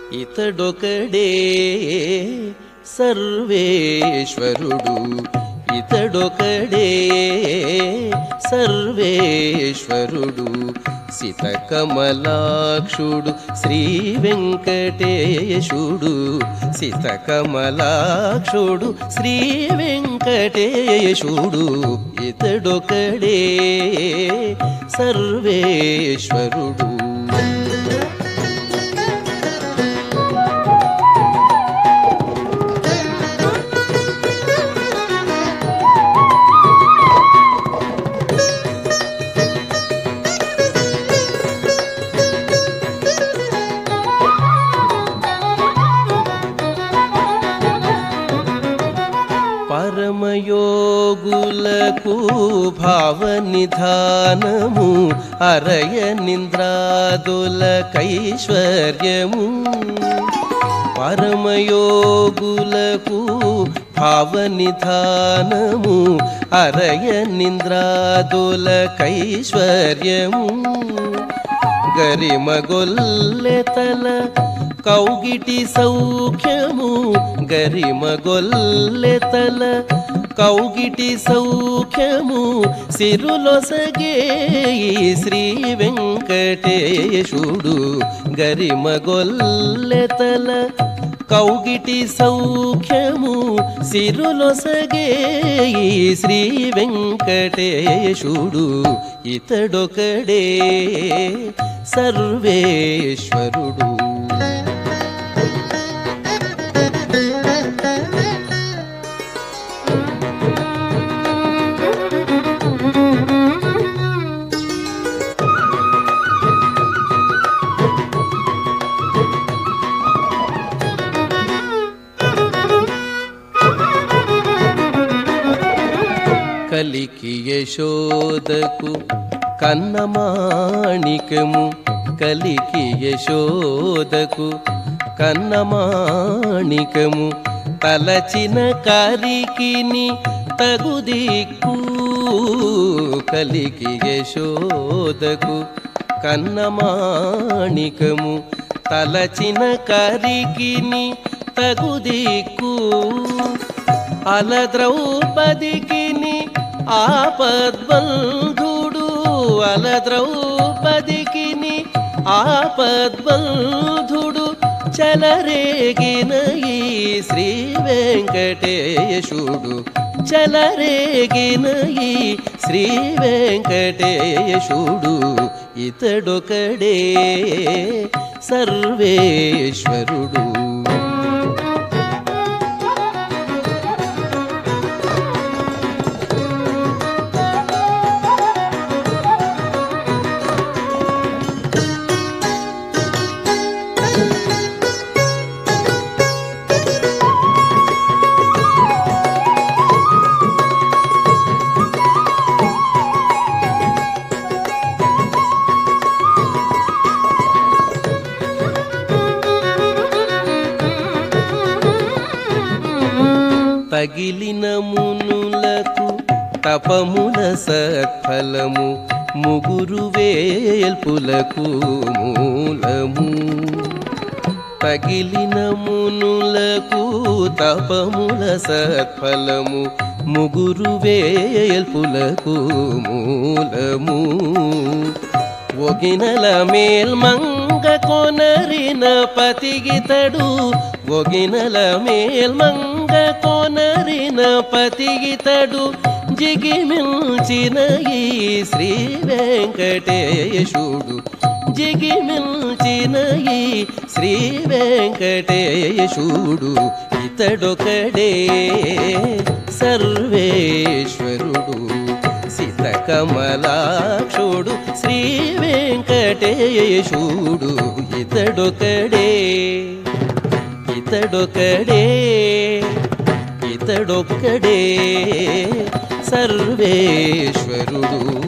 ఇతడొకడే సర్వేశ్వరుడు, ఇతడొకడే సర్వేశ్వరుడు, సితకమలాక్షుడు శ్రీ వెంకటేశుడు, సితకమలాక్షుడు శ్రీ వెంకటేశుడు, ఇతడొకడే సర్వేశ్వరుడు. పరమయోగులకు భావనిధానము అరయ నింద్రాదులకైశ్వర్యము, పరమయోగులకు భావనిధానము అరయ నింద్రాదులకైశ్వర్యము, గరిమగొల్లెతల కౌగిటి సౌఖ్యము, గరిమగొల్లెతల కౌగిటి సౌఖ్యము, సిరులొసగే శ్రీ వెంకటేశుడు, గరిమగొల్లెతల కౌగిటి సౌఖ్యము, సిరులొసగే శ్రీ వెంకటేశుడు, ఇతడొకడే సర్వేశ్వరుడు. కలికి యశోదకు కన్నమాణికము, కలికి యశోదకు కన్నమాణికము, తలచిన కారికిని తగుదిక్కు, కలికి యశోదకు కన్నమాణికము, తలచిన కారికిని తగుదిక్కు, అల ద్రౌపదికిని ఆపద్బంధుడు, అల ద్రౌపదికిని ఆపద్బంధుడు, చలరేగిన ఈ శ్రీ వెంకటేశుడు, చలరేగిన ఈ శ్రీ వెంకటేశుడు, ఇతడొకడే సర్వేశ్వరుడు. తగిలిన మునులకు తపముల సత్ఫలము, ముగురు వేల్పులకు మూలము, తగిలిన మునులకు తపముల సత్ఫలము, ముగురు వేల్పులకు మూలము, ఒగినల మేల్మంగ కొనరిన పతిగితడు, ఒగినల మేల్మంగ కొనరిన పతిగితడు, జిగిమిల్చిన ఈ శ్రీ వెంకటేశుడు, జిగిమిల్చిన ఈ శ్రీ వెంకటేశుడు, ఇతడొకడే సర్వేశ్వరుడు, సితకమలాక్షుడు శ్రీ వెంకటేశుడు, ఇతడొకడే, ఇతడొకడే, ఇతడొక్కడే సర్వేశ్వరుడు.